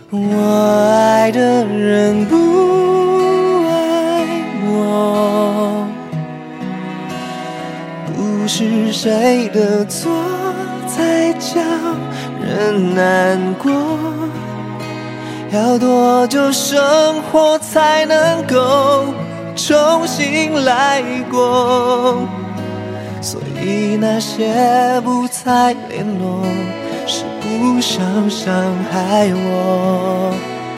我爱的人不爱我，不是谁的错才叫人难过，要多久生活才能够重新来过？所以那些不再联络，是不想伤害我。